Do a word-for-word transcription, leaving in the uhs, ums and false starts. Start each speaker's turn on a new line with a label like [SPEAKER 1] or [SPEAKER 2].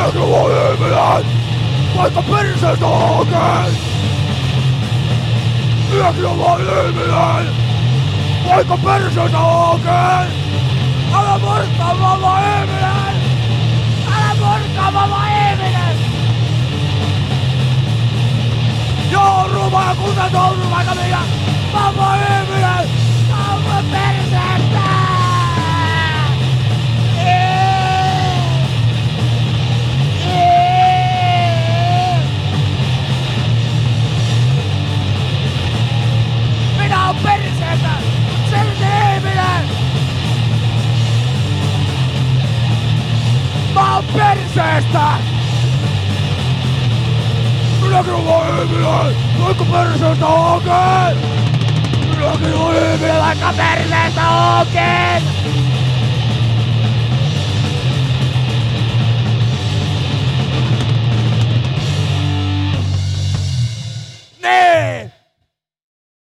[SPEAKER 1] Minäkin olen ihminen, vaikka perseestä hakeen. Minäkin olen ihminen, vaikka perseestä hakeen. Älä murtaa mamma ihminen! Älä murtaa mamma ihminen! Joo, ruma ja kuten touru vaikka mikä! Mamma ihminen! Mamma perseestä! Minä oon perseestä! Silti ihminen! Mä oon perseestä! Minäkin olen ihminen, vaikka perseestä hakeen! Minäkin olen ihminen, vaikka perseestä hakeen!